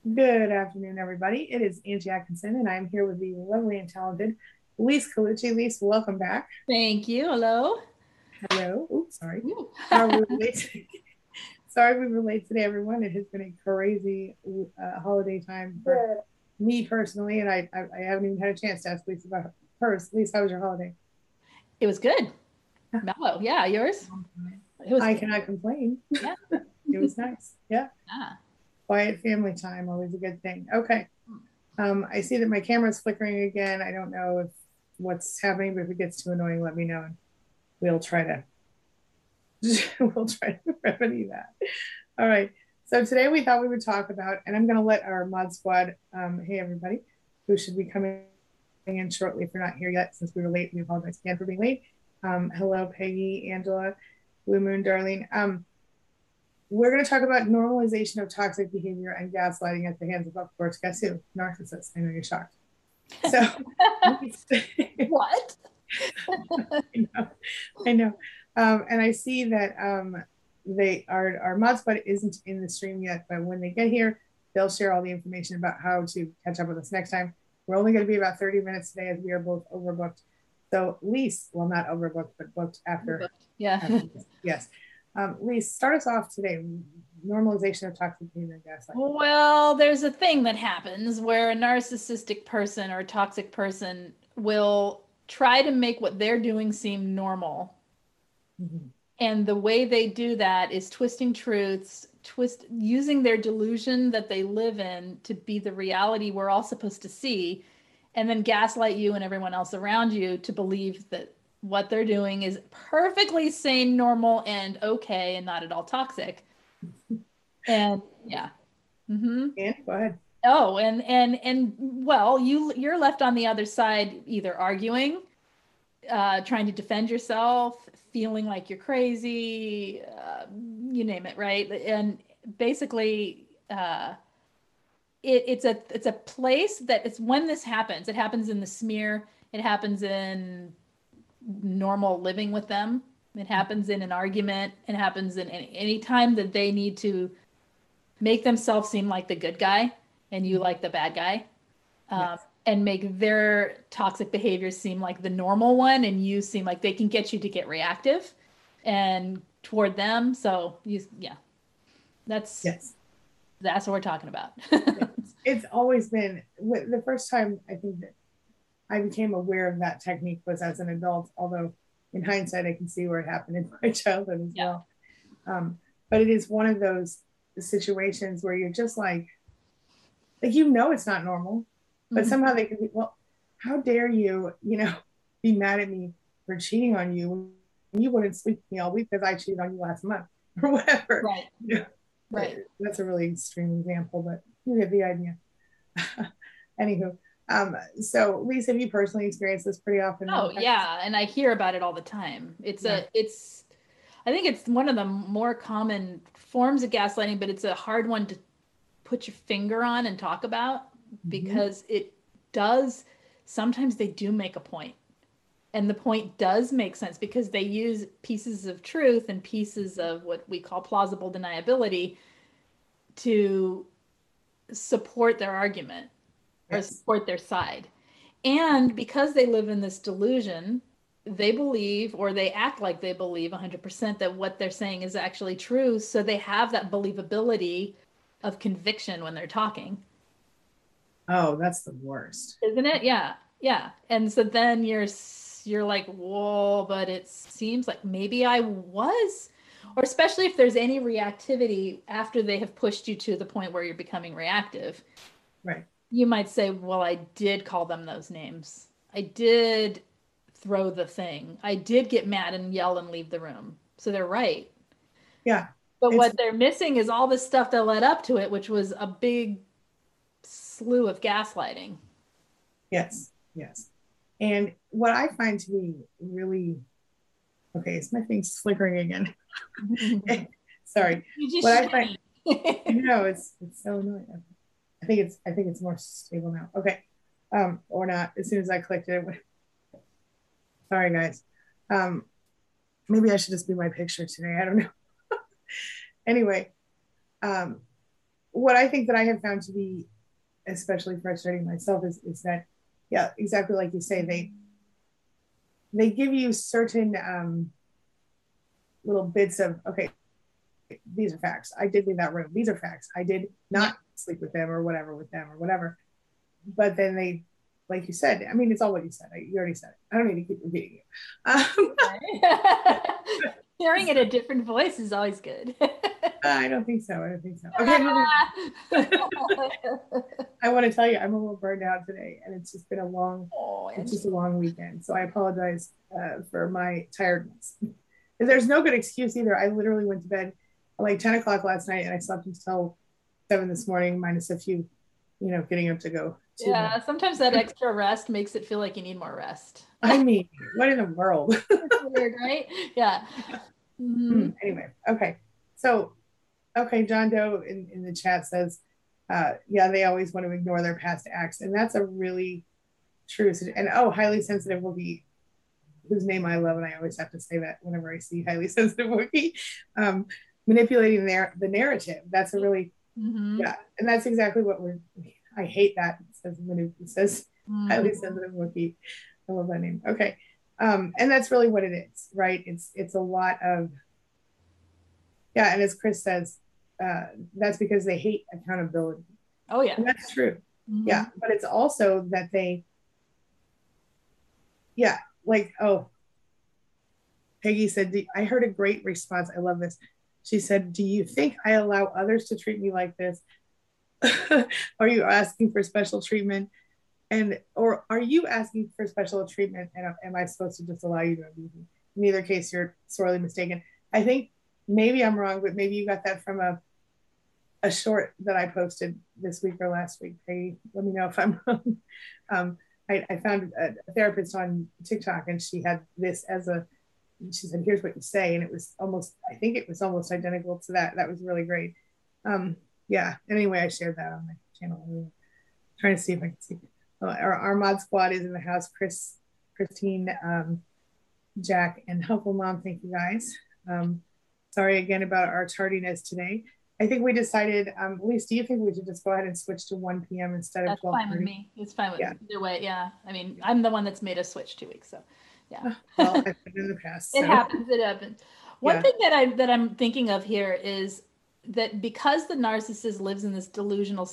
Good afternoon, everybody. It is Angie Atkinson, and I'm here with the lovely and talented Lise Colucci. Lise, welcome back. Thank you. Hello. Hello. Oops, sorry. Ooh. How are we late? Sorry we were late today, everyone. It has been a crazy holiday time for me personally, and I haven't even had a chance to ask Lise about hers. Lise, how was your holiday? It was good. Mellow. Yeah, yours? It was I good. cannot complain. Yeah. It was nice. Yeah. Yeah. Quiet family time, always a good thing. Okay. I see that my camera's flickering again. I don't know if what's happening, but if it gets too annoying, let me know and we'll try to we'll try to remedy that. All right. So today we thought we would talk about, and I'm going to let our mod squad, hey everybody, who should be coming in shortly if you're not here yet, since we were late. We apologize again for being late. Hello, Peggy, Angela, Blue Moon, Darlene. We're going to talk about normalization of toxic behavior and gaslighting at the hands of course, guess who? Narcissists. I know you're shocked. So, What? I know. I know. And I see that they our mod spot isn't in the stream yet, but when they get here, they'll share all the information about how to catch up with us next time. We're only going to be about 30 minutes today as we are both overbooked. So Lise, well, not overbooked, but booked Yeah. after this. Yes. Lise, start us off today. Normalization of toxic behavior and gaslighting. Well, there's a thing that happens where a narcissistic person or a toxic person will try to make what they're doing seem normal. Mm-hmm. And the way they do that is twisting truths, using their delusion that they live in to be the reality we're all supposed to see, and then gaslight you and everyone else around you to believe that what they're doing is perfectly sane, normal, and okay, and not at all toxic. And yeah. Mm-hmm. And go ahead. Oh, and well, you're left on the other side either arguing, trying to defend yourself, feeling like you're crazy, you name it, right? And basically, it's a place that it's when this happens. It happens in the smear. It happens in normal living with them. It happens in an argument. It happens in any time that they need to make themselves seem like the good guy and you like the bad guy, um, Yes. and make their toxic behavior seem like the normal one, and you seem like they can get you to get reactive and toward them. So yeah, that's Yes. that's what we're talking about. It's always been the first time I think that I became aware of that technique was as an adult, although in hindsight, I can see where it happened in my childhood as Yeah. well. Um, but it is one of those situations where you're just like it's not normal, but Mhm. somehow they can be, well, how dare you, be mad at me for cheating on you when you wouldn't sleep with me all week because I cheated on you last month or whatever. Right. You know, Right. that's a really extreme example, but you get the idea. Anywho, so Lisa, have you personally experienced this pretty often in the Oh past? yeah, and I hear about it all the time. Yeah. I think it's one of the more common forms of gaslighting, but it's a hard one to put your finger on and talk about Mm-hmm. because it does sometimes they do make a point. And the point does make sense because they use pieces of truth and pieces of what we call plausible deniability to support their argument or Yes. support their side. And because they live in this delusion, they believe or they act like they believe 100% that what they're saying is actually true. So they have that believability of conviction when they're talking. Oh, that's the worst. Isn't it? Yeah. Yeah. And so then you're like, "Whoa, but it seems like maybe I was." Or especially if there's any reactivity after they have pushed you to the point where you're becoming reactive, Right. you might say, "Well, I did call them those names. I did throw the thing. I did get mad and yell and leave the room." So they're right. Yeah. But It's what they're missing is all the stuff that led up to it, which was a big slew of gaslighting. yes. Yes. And what I find to be really okay, it's my thing's flickering again. Sorry. You What just I find I shame. know it's so annoying. I think it's more stable now. Okay. Or not. As soon as I clicked it, sorry guys. Um, maybe I should just be my picture today. I don't know. Anyway, um, what I think that I have found to be especially frustrating myself is that, yeah, exactly like you say, they give you certain little bits of, okay, these are facts. I did leave that room. These are facts. I did not sleep with them or whatever with them or whatever. But then they, like you said, I mean, it's all what you said. You already said it. I don't need to keep repeating it. Hearing it a different voice is always good. I don't think so. I don't think so. Okay. I want to tell you, I'm a little burned out today, and it's just been it's just a long weekend. So I apologize for my tiredness. There's no good excuse either. I literally went to bed at like 10 o'clock last night, and I slept until 7 this morning, minus a few, getting up to go. Yeah, sometimes that extra rest makes it feel like you need more rest. I mean, what in the world? It's weird, right? Yeah. Anyway, okay. So, okay, John Doe in the chat says, yeah, they always want to ignore their past acts. And that's a really true. And highly sensitive Wookiee, whose name I love, and I always have to say that whenever I see highly sensitive Wookiee, manipulating the narrative. That's a really, yeah. And that's exactly what I hate that. It says highly sensitive Wookiee. I love that name. Okay. And that's really what it is, right? It's a lot of, yeah. And as Chris says, that's because they hate accountability. Oh yeah. And that's true. Yeah. But it's also that yeah, like, Peggy said, I heard a great response. I love this. She said, do you think I allow others to treat me like this? Are you asking for special treatment? Or are you asking for special treatment? And am I supposed to just allow you to abuse me? In either case, you're sorely mistaken. I think maybe I'm wrong, but maybe you got that from a short that I posted this week or last week. Hey, let me know if I'm wrong. I found a therapist on TikTok, and she had this she said, here's what you say. And I think it was almost identical to that. That was really great. Yeah. Anyway, I shared that on my channel. I'm trying to see if I can see. Our mod squad is in the house. Christine, Jack, and Helpful Mom. Thank you guys. Sorry again about our tardiness today. I think we decided, Elise, do you think we should just go ahead and switch to 1 p.m. instead of 12? That's fine with me. It's fine with me. Either way, yeah. I mean, I'm the one that's made us switch 2 weeks, so yeah. Well, I've been in the past. So. It happens. One thing that I'm thinking of here is that because the narcissist lives in this delusional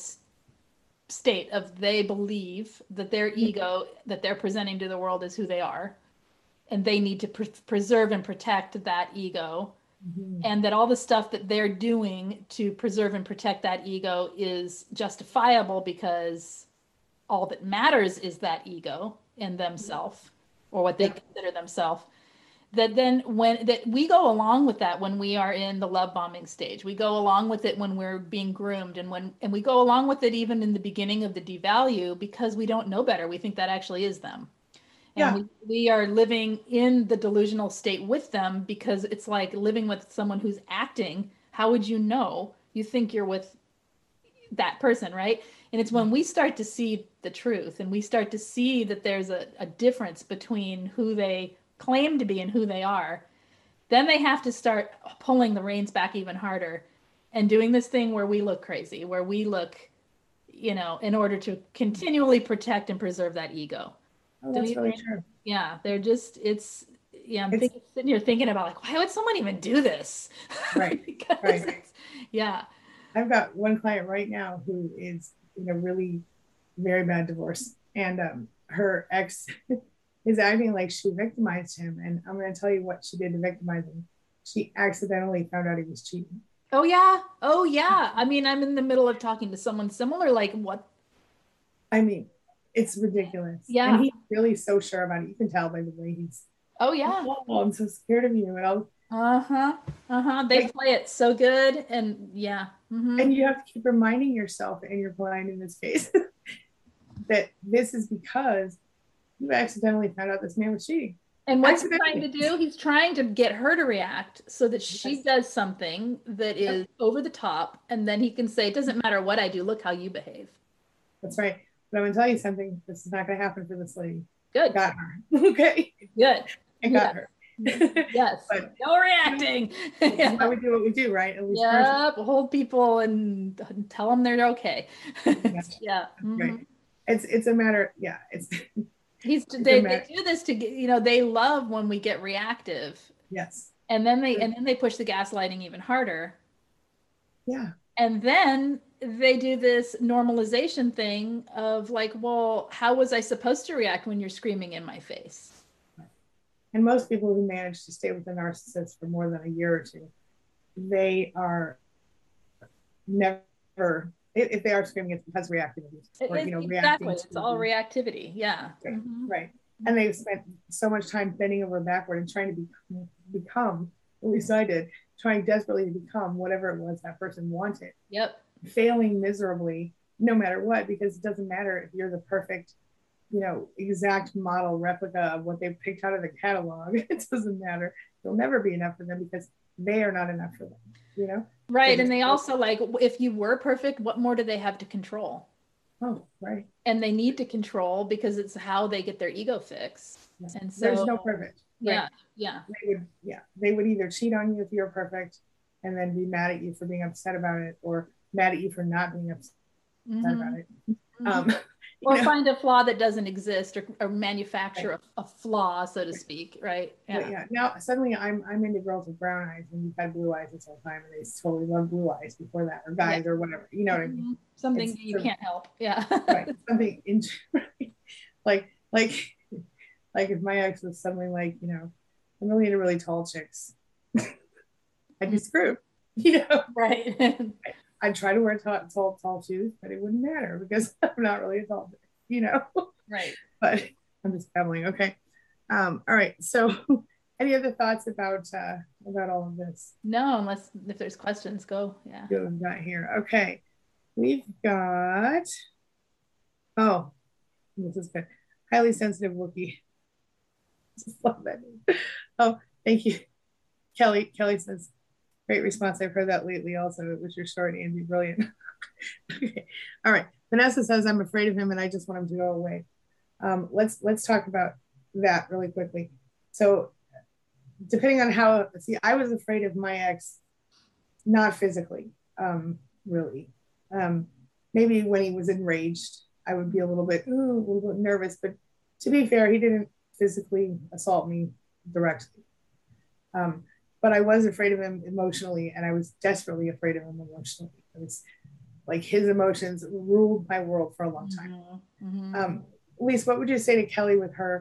state of they believe that their ego that they're presenting to the world is who they are, and they need to preserve and protect that ego. And that all the stuff that they're doing to preserve and protect that ego is justifiable because all that matters is that ego in themselves, or what they consider themselves. That then we go along with that when we are in the love bombing stage. We go along with it when we're being groomed, and we go along with it even in the beginning of the devalue, because we don't know better. We think that actually is them. And we are living in the delusional state with them, because it's like living with someone who's acting. How would you know? You think you're with that person, right? And it's when we start to see the truth, and we start to see that there's a difference between who they claim to be and who they are, then they have to start pulling the reins back even harder and doing this thing where we look crazy, where we look, in order to continually protect and preserve that ego. Oh, that's really true. Yeah, I'm sitting here thinking about, like, why would someone even do this? Right. Right. Yeah. I've got one client right now who is in a really very bad divorce, and her ex is acting like she victimized him. And I'm going to tell you what she did to victimize him. She accidentally found out he was cheating. Oh yeah. I mean, I'm in the middle of talking to someone similar. Like, what? I mean, it's ridiculous. Yeah. And he's really so sure about it. You can tell by the way he's. Oh yeah. Oh, I'm so scared of you. They play it so good, and yeah. And you have to keep reminding yourself, and you're blind in this case, that this is because you accidentally found out this man was cheating. And what's he trying to do? He's trying to get her to react so that she does something that is over the top, and then he can say, it doesn't matter what I do, look how you behave. That's right. But I'm going to tell you something. This is not going to happen for this lady. Good. Got her. Okay. Good. I got her. Yes. But No reacting. that's why we do what we do, right? At least Yep. Hold people and tell them they're okay. Gotcha. Yeah. Right. It's a matter, yeah, it's it's a They matter. do this to get, they love when we get reactive. Yes. And then they push the gaslighting even harder. Yeah. And then they do this normalization thing of like, well, how was I supposed to react when you're screaming in my face? And most people who manage to stay with a narcissist for more than a year or two, they are never, if they are screaming, it's because reactivity, or Exactly. reacting It's to all reactivity. Yeah. right, Mm-hmm. right. And they've spent so much time bending over backward and trying to become, at least I did, trying desperately to become whatever it was that person wanted. Yep. Failing miserably, no matter what, because it doesn't matter if you're the perfect, exact model replica of what they picked out of the catalog. It doesn't matter. It'll never be enough for them because they are not enough for them. Right. And they also like, if you were perfect, what more do they have to control? Oh, right. And they need to control because it's how they get their ego fixed. Yeah. And so there's no perfect. Yeah. Right. Yeah. They would either cheat on you if you're perfect and then be mad at you for being upset about it, or mad at you for not being upset about it. Or find a flaw that doesn't exist, or manufacture right. a flaw, so to speak, right? Yeah. Now suddenly I'm into girls with brown eyes, and you've had blue eyes this whole time, and they totally love blue eyes before that, or guys, or whatever. You know what I mean? Something you can't help. Yeah. Right. Something like if my ex was suddenly like, I'm really into really tall chicks, I'd be screwed. Right. I'd try to wear tall shoes, but it wouldn't matter because I'm not really a tall chick, Right. But I'm just babbling. Okay. All right. So any other thoughts about all of this? No, unless if there's questions, go. Yeah. We've got here. Okay. We've got, oh, this is good. Highly sensitive Wookie. Just love that. Oh, thank you. Kelly says, great response. I've heard that lately also. It was your short, Andy. Brilliant. Okay. All right. Vanessa says, I'm afraid of him and I just want him to go away. Let's talk about that really quickly. So depending on I was afraid of my ex, not physically, really. Maybe when he was enraged, I would be a little bit nervous, but to be fair, he didn't physically assault me directly. But I was afraid of him emotionally, and I was desperately afraid of him emotionally. It was like his emotions ruled my world for a long time. Mm-hmm. Lise, what would you say to Kelly with her,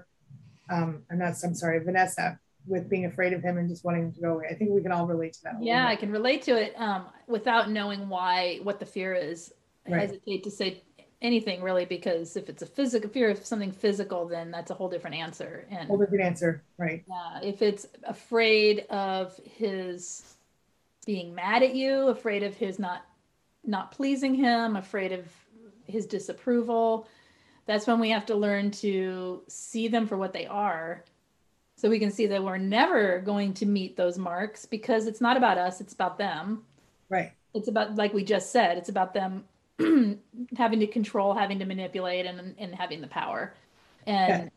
Vanessa, with being afraid of him and just wanting him to go away? I think we can all relate to that. Yeah, I can relate to it without knowing what the fear is. I hesitate to say anything really, because if it's a physical fear of something physical, then that's a whole different answer. And whole different answer, right? Yeah, if it's afraid of his being mad at you, afraid of his not pleasing him, afraid of his disapproval, that's when we have to learn to see them for what they are. So we can see that we're never going to meet those marks, because it's not about us, it's about them. Right. It's about, like we just said, it's about them having to control, having to manipulate, and having the power. And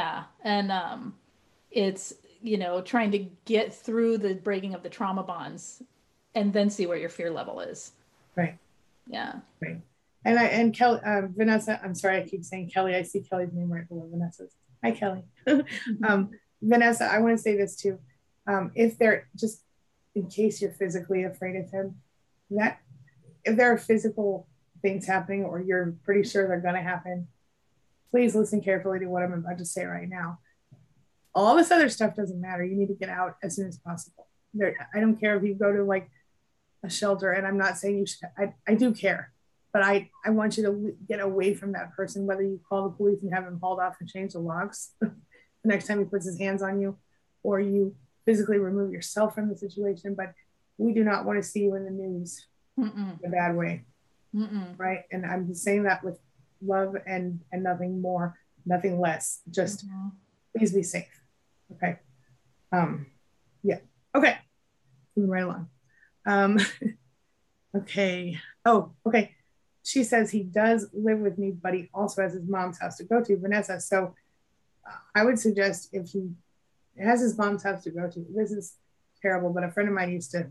it's, trying to get through the breaking of the trauma bonds and then see where your fear level is. Right. Yeah. Right. And Kelly, Vanessa, I'm sorry, I keep saying Kelly. I see Kelly's name right below Vanessa's. Hi, Kelly. Vanessa, I want to say this too. If they're, just in case you're physically afraid of him, that if there are physical things happening, or you're pretty sure they're going to happen, please listen carefully to what I'm about to say right now. All this other stuff doesn't matter. You need to get out as soon as possible. I don't care if you go to like a shelter, and I'm not saying you should. I do care, but I want you to get away from that person, whether you call the police and have him hauled off and change the locks the next time he puts his hands on you, or you physically remove yourself from the situation. But we do not want to see you in the news in a bad way. Right. And I'm just saying that with love and nothing more, nothing less. Just please be safe. Okay. Yeah. Okay. Moving right along. Okay. Oh, okay. She says he does live with me, but he also has his mom's house to go to, Vanessa. So I would suggest, if he it has his mom's house to go to. This is terrible, but a friend of mine used to.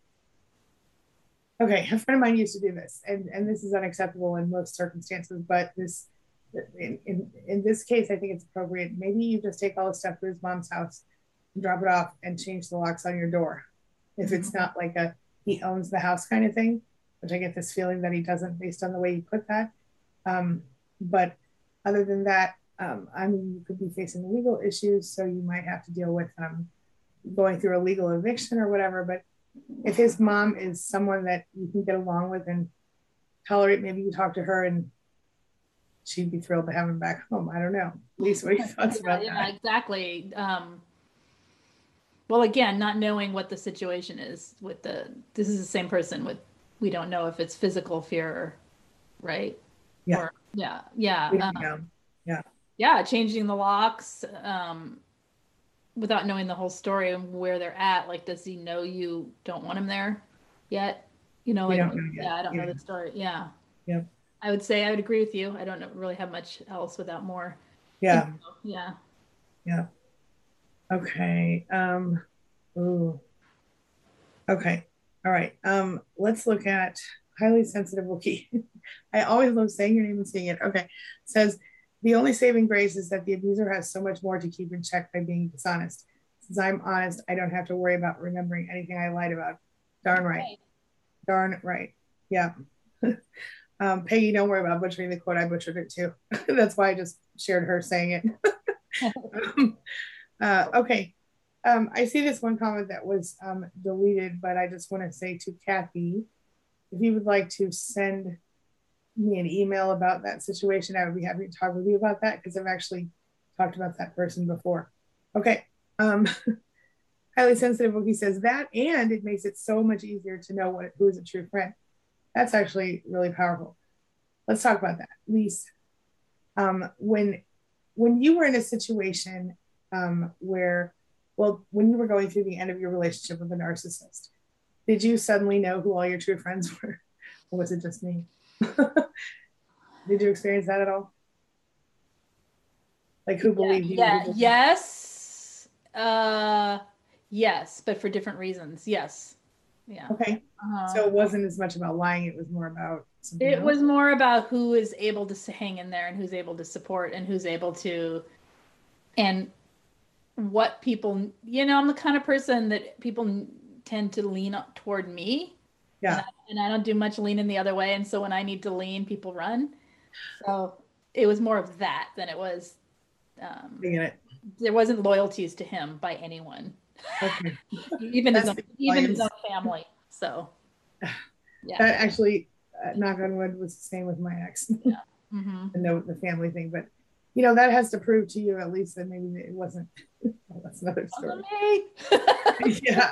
Okay, a friend of mine used to do this, and this is unacceptable in most circumstances. But this, in this case, I think it's appropriate. Maybe you just take all the stuff to his mom's house, and drop it off, and change the locks on your door. If it's not like a he owns the house kind of thing, which I get this feeling that he doesn't based on the way you put that. But other than that, I mean, you could be facing legal issues, so you might have to deal with going through a legal eviction or whatever. But if his mom is someone that you can get along with and tolerate, maybe you talk to her and she'd be thrilled to have him back home. I don't know. Lisa, what are your thoughts about yeah, that? exactly. Well, again, not knowing what the situation is with this is the same person with, we don't know if it's physical fear, right? Yeah. Or, yeah. Yeah. Yeah, changing the locks, without knowing the whole story and where they're at. Like, does he know you don't want him there yet? You know, We like, don't know yet. yeah, I don't know Yeah. the story. Yeah. Yeah. I would say I would agree with you. I don't really have much else without more. Yeah. Info. Yeah. Yeah. Okay. Ooh. Okay. All right. Let's look at highly sensitive Wookie. I always love saying your name and seeing it. Okay. It says the only saving grace is that the abuser has so much more to keep in check by being dishonest. Since I'm honest, I don't have to worry about remembering anything I lied about. Darn right. Darn right. Yeah. Peggy, don't worry about butchering the quote. I butchered it too. That's why I just shared her saying it. Okay. I see this one comment that was deleted, but I just want to say to Kathy, if you would like to send me an email about that situation, I would be happy to talk with you about that because I've actually talked about that person before. Okay. Highly sensitive Wookie says that, and it makes it so much easier to know who is a true friend. That's actually really powerful. Let's talk about that. Lise, when you were in a situation where, well, when you were going through the end of your relationship with a narcissist, did you suddenly know who all your true friends were? Or was it just me? Did you experience that at all? Like who believed you? Yeah. Who Yes. Yes, but for different reasons. Yes. Yeah. okay. So it wasn't as much about lying, it was more about something It else. was more about who is able to hang in there and who's able to support and who's able to, and what people, I'm the kind of person that people tend to lean up toward me. Yeah. And I don't do much leaning the other way. And so when I need to lean, people run. So it was more of that than it was, I get it. there wasn't loyalties to him by anyone, Okay. even That's the his own family. So yeah. That actually, knock on wood, was the same with my ex. Yeah. Mm-hmm. And the family thing, but that has to prove to you at least that maybe it wasn't. Well, that's another story. Yeah.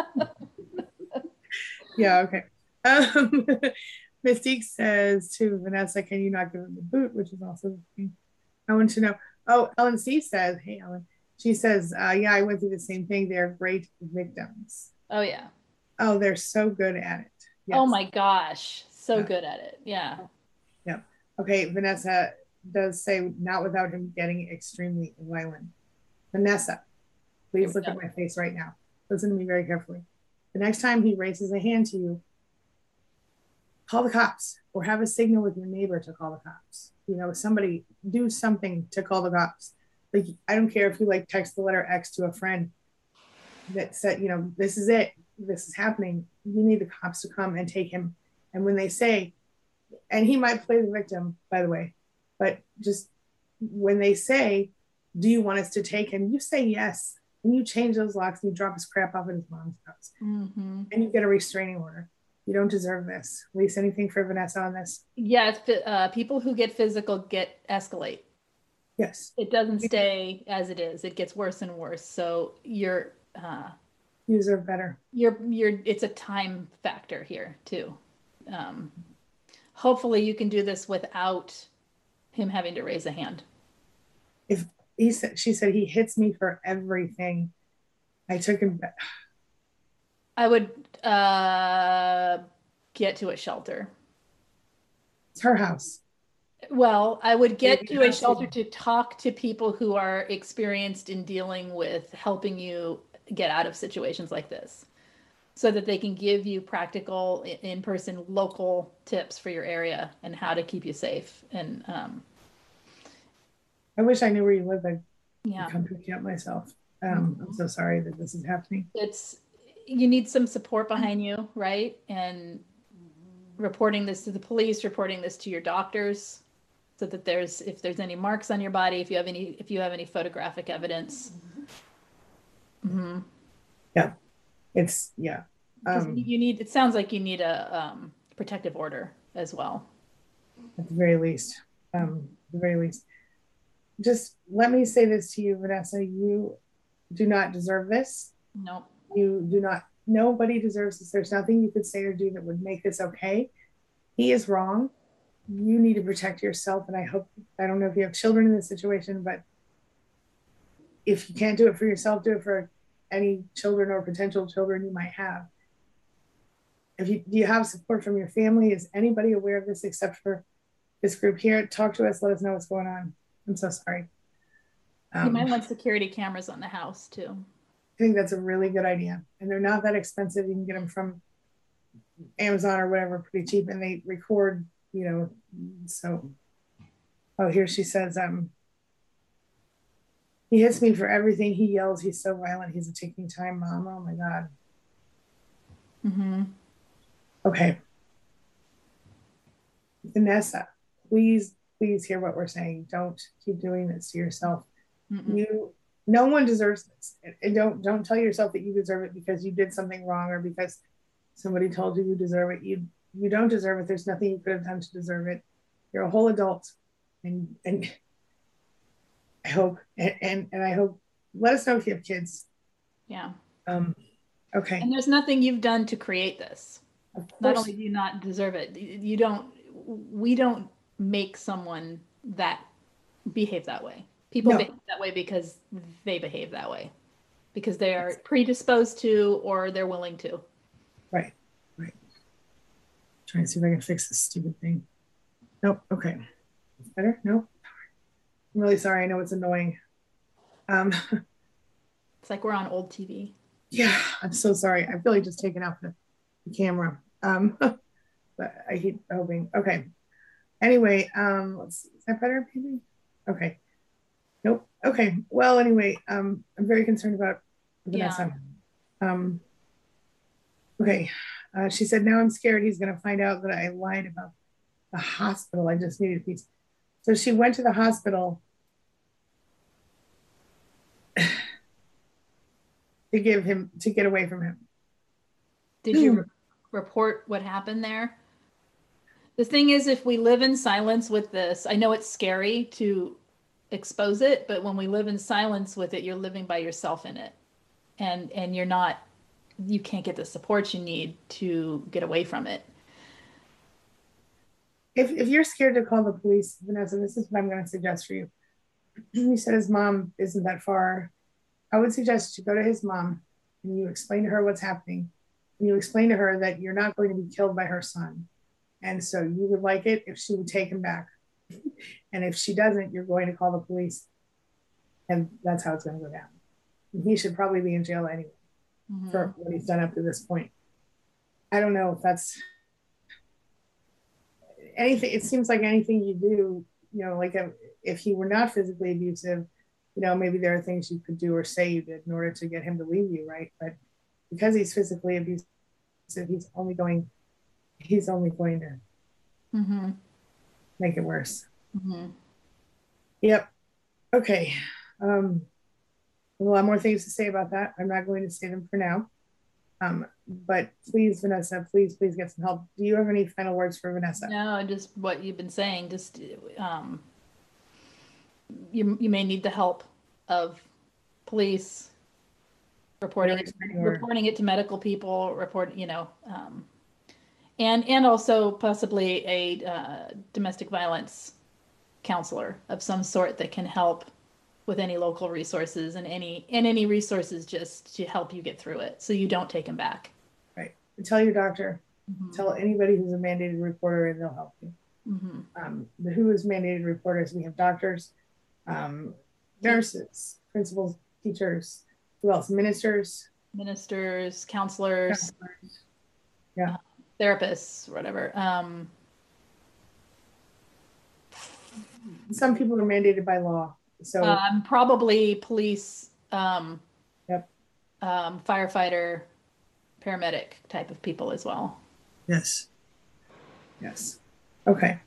Yeah. Okay. Mystique says to Vanessa, "Can you not give him the boot?" Which is also the thing I want to know. Oh, Ellen C says, "Hey, Ellen." She says, "Yeah, I went through the same thing. They're great victims." Oh yeah. Oh, they're so good at it. Yes. Oh my gosh, so good at it. Yeah. Yeah. Okay. Vanessa does say not without him getting extremely violent. Vanessa, please look at my face right now. Listen to me very carefully. The next time he raises a hand to you, call the cops or have a signal with your neighbor to call the cops. Somebody do something to call the cops. Like, I don't care if you text the letter X to a friend that said, this is it. This is happening. You need the cops to come and take him. And when they say, and he might play the victim, by the way, but just when they say, do you want us to take him? You say yes. And you change those locks and you drop his crap off at his mom's house. Mm-hmm. And you get a restraining order. You don't deserve this. Lise, anything for Vanessa on this? Yeah, people who get physical escalate. Yes. It doesn't stay as it is. It gets worse and worse. So you deserve better. It's a time factor here too. Hopefully you can do this without him having to raise a hand. If she said he hits me for everything. I took him back. I would get to a shelter. It's her house. Well, I would get Maybe to a not shelter to- to talk to people who are experienced in dealing with helping you get out of situations like this, so that they can give you practical, in-person, local tips for your area and how to keep you safe. And I wish I knew where you lived. I'd yeah, come pick you up myself. I'm Mhm. so sorry that this is happening. It's you need some support behind you, right? And reporting this to the police, reporting this to your doctors, so that there's if there's any marks on your body, if you have any photographic evidence. Mm-hmm. Yeah, it's yeah. Because you need, it sounds like you need a protective order as well. At the very least, at the very least, just let me say this to you, Vanessa. You do not deserve this. Nope. You do not. Nobody deserves this. There's nothing you could say or do that would make this okay. He is wrong. You need to protect yourself, and I hope. I don't know if you have children in this situation, but if you can't do it for yourself, do it for any children or potential children you might have. If you do you have support from your family? Is anybody aware of this except for this group here? Talk to us. Let us know what's going on. I'm so sorry. You might I want security cameras on the house too. think that's a really good idea, and they're not that expensive. You can get them from Amazon or whatever, pretty cheap, and they record. You know, so. Oh, here she says, he hits me for everything. He yells. He's so violent. He's a ticking time bomb. Oh my God. Mm-hmm. Okay. Vanessa, please, please hear what we're saying. Don't keep doing this to yourself. Mm-mm. You, no one deserves this. And don't tell yourself that you deserve it because you did something wrong or because somebody told you you deserve it. You don't deserve it. There's nothing you could have done to deserve it. You're a whole adult, and I hope and I hope. Let us know if you have kids. Yeah. Um, okay. And there's nothing you've done to create this. Of Not course, only do you not deserve it, you don't, we don't make someone that behave that way. People no. behave that way because they behave that way, because they are predisposed to or they're willing to. Right, right. Trying to see if I can fix this stupid thing. Nope. Okay. Better? Nope. I'm really sorry. I know it's annoying. Um, It's like we're on old TV. yeah, I'm so sorry. I've really just taken out the camera. But I keep hoping. Okay. Anyway, let's see. Is that better, maybe? Okay. Nope. Okay. Well, anyway, I'm very concerned about Yeah. Vanessa. Um, okay. She said, now I'm scared he's going to find out that I lied about the hospital. I just needed peace. So she went to the hospital to get away from him. Did you report what happened there? The thing is, if we live in silence with this, I know it's scary to expose it, but when we live in silence with it, you're living by yourself in it. And you're not, you can't get the support you need to get away from it. If you're scared to call the police, Vanessa, this is what I'm going to suggest for you. You said his mom isn't that far. I would suggest you go to his mom and you explain to her what's happening. And you explain to her that you're not going to be killed by her son. And so you would like it if she would take him back. And if she doesn't, you're going to call the police. And that's how it's going to go down. And he should probably be in jail anyway for what he's done up to this point. I don't know if that's anything. It seems like anything you do, you know, like if he were not physically abusive, you know, maybe there are things you could do or say you did in order to get him to leave you, right? But because he's physically abusive, he's only going to Mm-hmm. make it worse. Mm-hmm. Yep. Okay. A lot more things to say about that. I'm not going to say them for now. But please, Vanessa, please get some help. Do you have any final words for Vanessa? No, just what you've been saying. Just you may need the help of police, reporting it to medical people, and also possibly a domestic violence counselor of some sort that can help with any local resources and any resources just to help you get through it so you don't take him back. Right. Tell your doctor. Mm-hmm. Tell anybody who's a mandated reporter and they'll help you. Hmm. The WHO is mandated reporters. We have doctors, um, nurses, principals, teachers, who else? Ministers, Ministers, counselors, counselors. Yeah. therapists, whatever. Some people are mandated by law. So, Probably police, yep. firefighter, paramedic type of people as well. Yes. Yes. Okay.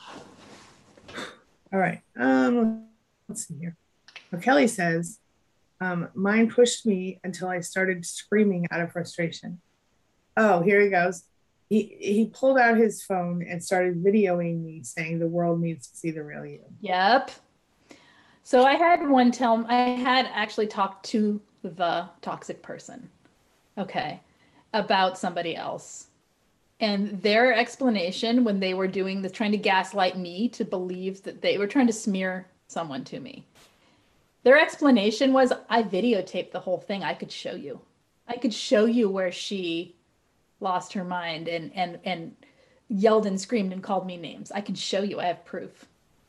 All right. Let's see here. Well, Kelly says, mine pushed me until I started screaming out of frustration. Oh, here he goes. He pulled out his phone and started videoing me saying the world needs to see the real you. Yep. So I had actually talked to the toxic person, okay, about somebody else. And their explanation when they were doing this, trying to gaslight me to believe that they were trying to smear someone to me. Their explanation was, I videotaped the whole thing. I could show you. I could show you where she lost her mind and yelled and screamed and called me names. I can show you. I have proof.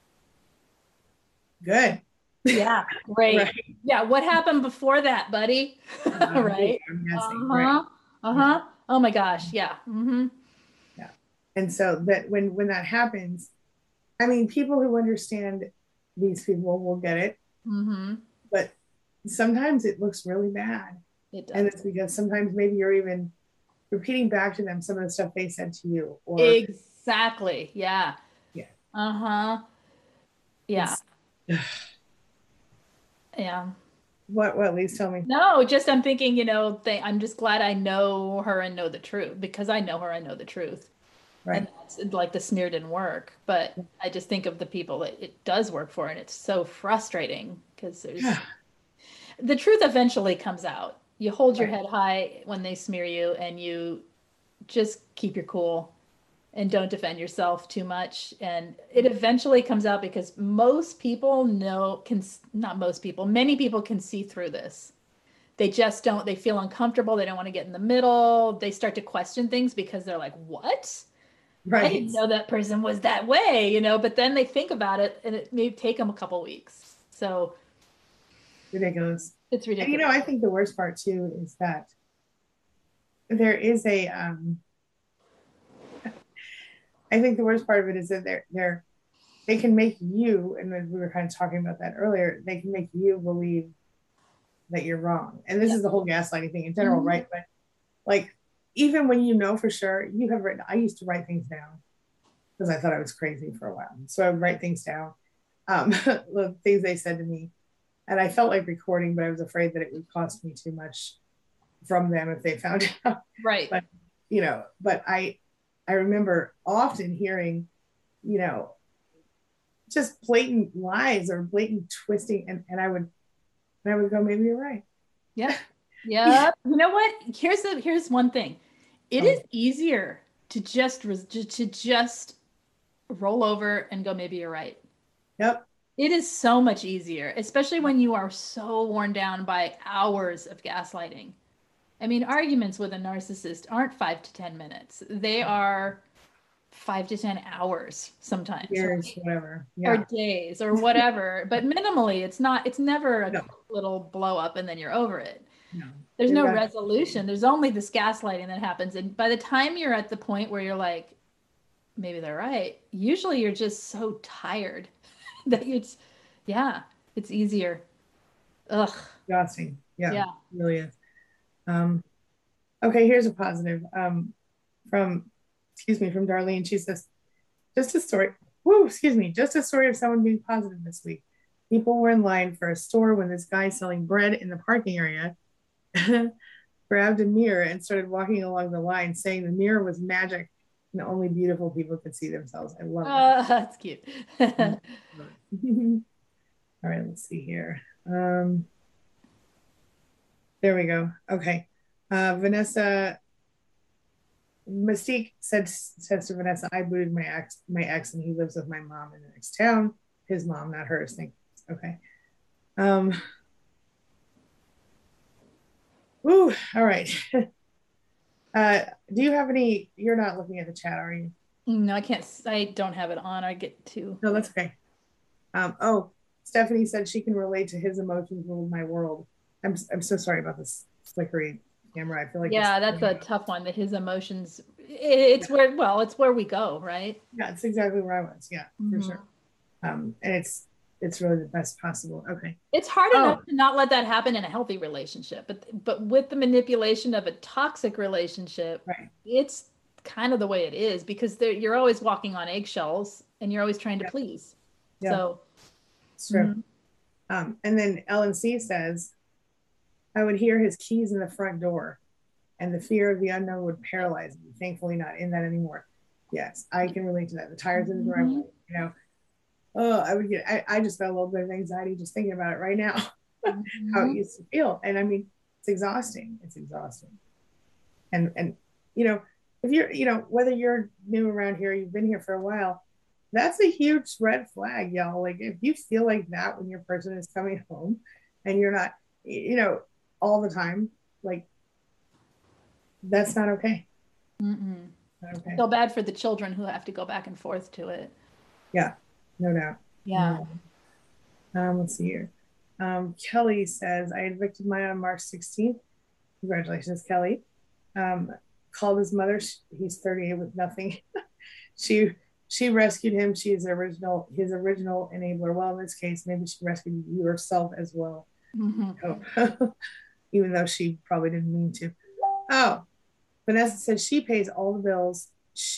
Good. Yeah, great. Right. Yeah, what happened before that, buddy? Right. I'm guessing. Right. Uh-huh. Uh-huh. Oh my gosh. Yeah. Mm-hmm. Yeah. And so that when that happens, I mean, people who understand these people will get it, Mm-hmm. but sometimes it looks really bad. It And does. it's because sometimes maybe you're even repeating back to them some of the stuff they said to you, or Exactly. Yeah. yeah, Uh-huh. Yeah. it's Yeah. what Lise tell me. No, just I'm thinking, I'm just glad I know her and know the truth because I know her, I know the truth. And Right. that's like the smear didn't work. But I just think of the people that it does work for, and it's so frustrating because Yeah. the truth eventually comes out. You hold your Right. head high when they smear you, and you just keep your cool and don't defend yourself too much. And it eventually comes out because most people know, can not most people, many people can see through this. They just don't, they feel uncomfortable. They don't want to get in the middle. They start to question things because they're like, what? I Right. didn't know that person was that way, but then they think about it and it may take them a couple weeks. So Ridiculous. it's And ridiculous. I think the worst part too is that there is a I think the worst part of it is that they can make you, and we were kind of talking about that earlier, they can make you believe that you're wrong. And this Yeah. is the whole gaslighting thing in general, Mhm. right? But like, even when you know for sure, you have written, I used to write things down because I thought I was crazy for a while. So I would write things down, the things they said to me. And I felt like recording, but I was afraid that it would cost me too much from them if they found out. Right. But, but I remember often hearing, you know, just blatant lies or blatant twisting. And I would go, maybe you're right. Yeah. Yeah. You know what? Here's one thing. It is Oh, easier to just roll over and go, maybe you're right. yep. It is so much easier, especially when you are so worn down by hours of gaslighting. I mean, arguments with a narcissist aren't 5 to 10 minutes. They are 5 to 10 hours sometimes, Years, right? whatever. Or Yeah. days or whatever. But minimally, it's never a No, quick little blow up and then you're over it. no. There's They've no got resolution. There's only this gaslighting that happens. And by the time you're at the point where you're like, maybe they're right, usually you're just so tired that yeah, it's easier. Ugh. exhausting. Yeah, Yeah. it really is. Um, okay, here's a positive. From excuse me, from Darlene. She says, just a story. Woo, excuse me, just a story of someone being positive this week. People were in line for a store when this guy selling bread in the parking area grabbed a mirror and started walking along the line, saying the mirror was magic and only beautiful people could see themselves. I love that. That's cute. All right, let's see here. There we go. Okay. Vanessa Mystique says to Vanessa, I booted my ex, and he lives with my mom in the next town. His mom, not hers. Thank you. Okay. Um. Ooh. All right. Do you have any? You're not looking at the chat, are you? No, I can't. I don't have it on. I get to. No, that's okay. Oh, Stephanie said she can relate to his emotions with my world. I'm so sorry about this flickery camera. I feel like it's Yeah, that's a tough one. That his emotions. It's where. Well, it's where we go, right? yeah, it's exactly where I was. Yeah, for Mhm. sure. And it's really the best possible. Okay. It's hard enough Oh, to not let that happen in a healthy relationship, but with the manipulation of a toxic relationship, right. it's kind of the way it is because you're always walking on eggshells and you're always trying to Yeah, please. yeah, So, it's true. mhm. And then Ellen C says, I would hear his keys in the front door, and the fear of the unknown would paralyze me. Thankfully, not in that anymore. Yes, I can relate to that. The tires in the driveway, Mhm. you know. Oh, I just got a little bit of anxiety just thinking about it right now, how it Mhm. used to feel. And I mean, it's exhausting. It's exhausting. And, you know, if you're, whether you're new around here, you've been here for a while, that's a huge red flag, y'all. Like if you feel like that when your person is coming home and you're not, all the time, like that's not okay. Mm-mm. Not I okay. feel bad for the children who have to go back and forth to it. Yeah, no doubt. No Yeah. doubt. Let's see here. Kelly says, I evicted mine on March 16th. Congratulations, Kelly. Um, called his mother. He's 38 with nothing. she she rescued him. She is his original enabler. Well, in this case, maybe she rescued you herself as well. Hmm. Oh. Even though she probably didn't mean to. Oh, Vanessa says she pays all the bills.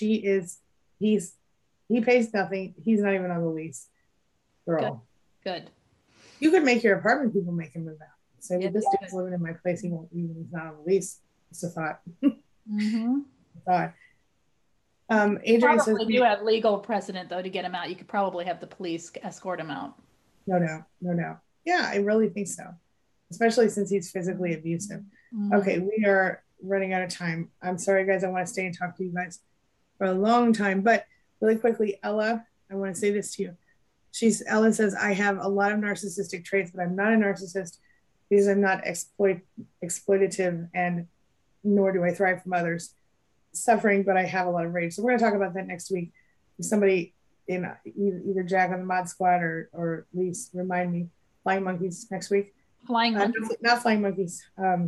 He's he pays nothing. He's not even on the lease. Good. Girl, Good. you could make your apartment people make him move out. Say, Yeah, well, this they dude's living in my place. He won't even he's not on the lease. It's a thought. hmm Thought. Adrian says, probably do have legal precedent though to get him out. You could probably have the police escort him out. no doubt, no doubt. Yeah, I really think so. Especially since he's physically abusive. Hmm. Okay, we are running out of time. I'm sorry, guys. I want to stay and talk to you guys for a long time. But really quickly, Ella, I want to say this to you. Ellen says, I have a lot of narcissistic traits, but I'm not a narcissist because I'm not exploitative and nor do I thrive from others suffering, but I have a lot of rage. So we're going to talk about that next week. If somebody in either Jack on the Mod Squad or Lise remind me, Flying Monkeys next week. Flying monkey, Not Flying Monkeys.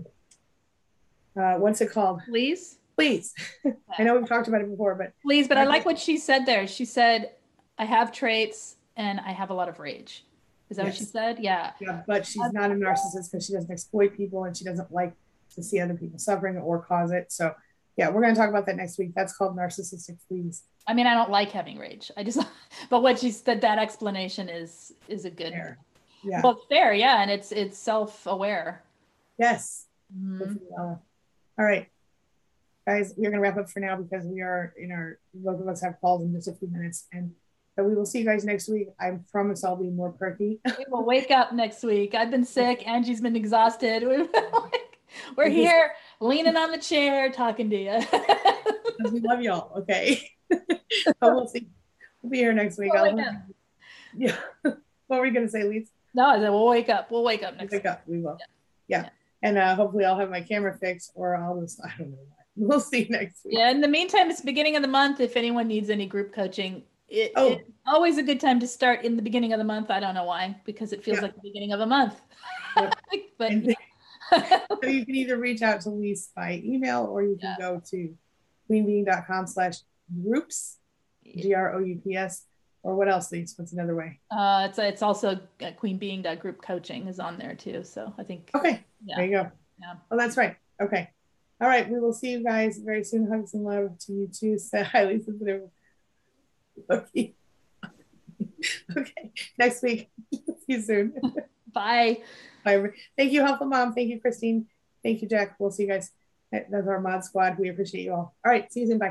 What's it called? please. Please. I know we've talked about it before, but Please, but I like what she said there. She said, I have traits and I have a lot of rage. Is that what she yes, said? Yeah. yeah, but she's not a narcissist because she doesn't exploit people and she doesn't like to see other people suffering or cause it. So, yeah, we're going to talk about that next week. That's called narcissistic fleas. I mean, I don't like having rage. I just, but what she said, that explanation is a good, Fair. Yeah. well, it's fair. Yeah. And it's self-aware. Yes. Mhm. All right, guys, we're going to wrap up for now because we are both of us have calls in just a few minutes. And so we will see you guys next week. I promise I'll be more perky. We will wake up next week. I've been sick. Angie's been exhausted. We're here leaning on the chair talking to you. We love y'all. Okay. But we'll see. We'll be here next week. Yeah. What were we going to say, Lisa? No, I said we'll wake up. We'll wake up next week. We will. Yeah. Yeah. And hopefully I'll have my camera fixed or I'll just, I don't know. We'll see next week. Yeah. In the meantime, it's the beginning of the month. If anyone needs any group coaching, it's always a good time to start in the beginning of the month. I don't know why, because it feels like the beginning of a month. Yep. But so you can either reach out to Lise by email or you can go to queenbeing.com/groups, GROUPS, or what else, Lise? What's another way? It's also queenbeing.group coaching is on there too. So I think. Okay. Yeah. There you go. Yeah. Oh, that's right. Okay. All right. We will see you guys very soon. Hugs and love to you too. Say hi, Lisa. Okay. Okay. Next week. See you soon. Bye. Bye. Thank you, Helpful Mom. Thank you, Christine. Thank you, Jack. We'll see you guys. That's our mod squad. We appreciate you all. All right. See you soon. Bye.